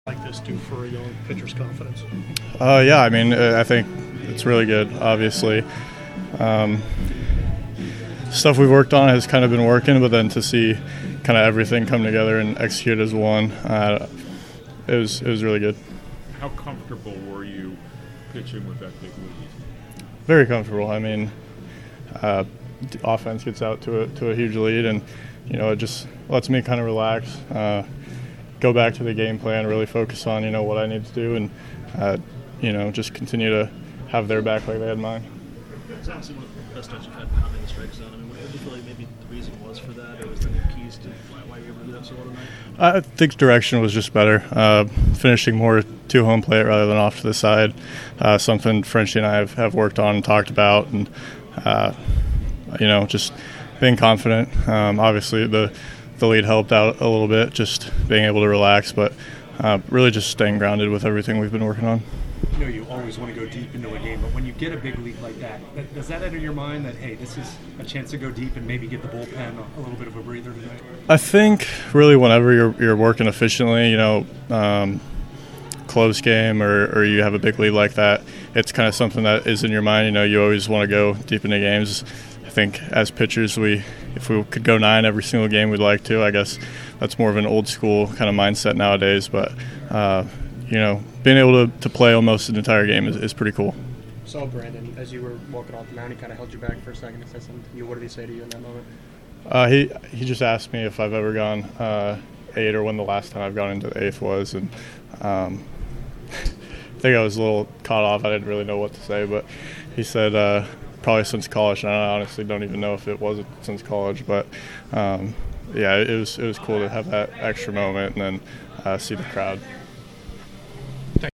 Like this do for a young pitcher's confidence? Yeah, I mean, I think it's really good, obviously. Stuff we've worked on has kind of been working, but then to see kind of everything come together and execute as one, it was really good. How comfortable were you pitching with that big lead? Very comfortable. I mean, offense gets out to a huge lead, and it just lets me kind of relax, go back to the game plan, really focus on what I need to do, and just continue to have their back like they had mine. It's honestly one of the best starts you've had behind the strike zone. I mean, what do you feel like maybe the reason was for that, or was there any keys to why you were able to do that so well tonight? I think direction was just better. Finishing more to home plate rather than off to the side, something Frenchie and I have worked on and talked about, and just being confident. Obviously, the lead helped out a little bit, just being able to relax, but really just staying grounded with everything we've been working on. You always want to go deep into a game, but when you get a big lead like that, does that enter your mind that, hey, this is a chance to go deep and maybe give the bullpen a little bit of a breather tonight? I think really whenever you're working efficiently, close game or you have a big lead like that, it's kind of something that is in your mind. You always want to go deep into games. I think as pitchers, if we could go 9 every single game, we'd like to. I guess that's more of an old school kind of mindset nowadays, but being able to play almost an entire game is pretty cool. Saw Brandon as you were walking off the mound. He kind of held you back for a second and said something to you. What did he say to you in that moment? He just asked me if I've ever gone 8 or when the last time I've gone into the 8th was, and I think I was a little caught off. I didn't really know what to say, but he said probably since college, and I honestly don't even know if it was since college, but it was cool to have that extra moment and then see the crowd.